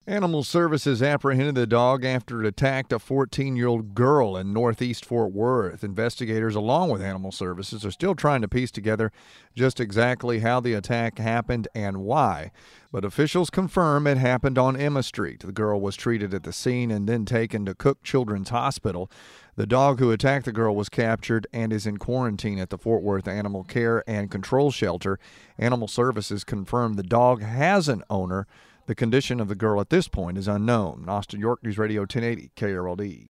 Animal Services apprehended the dog after it attacked a 14-year-old girl in northeast Fort Worth. Investigators, along with Animal Services, are still trying to piece together just exactly how the attack happened and why. But officials confirm it happened on Emma Street. The girl was treated at the scene and then taken to Cook Children's Hospital. The dog who attacked the girl was captured and is in quarantine at the Fort Worth Animal Care and Control Shelter. Animal Services confirmed the dog has an owner. The condition of the girl at this point is unknown. Austin, York News Radio 1080 KRLD.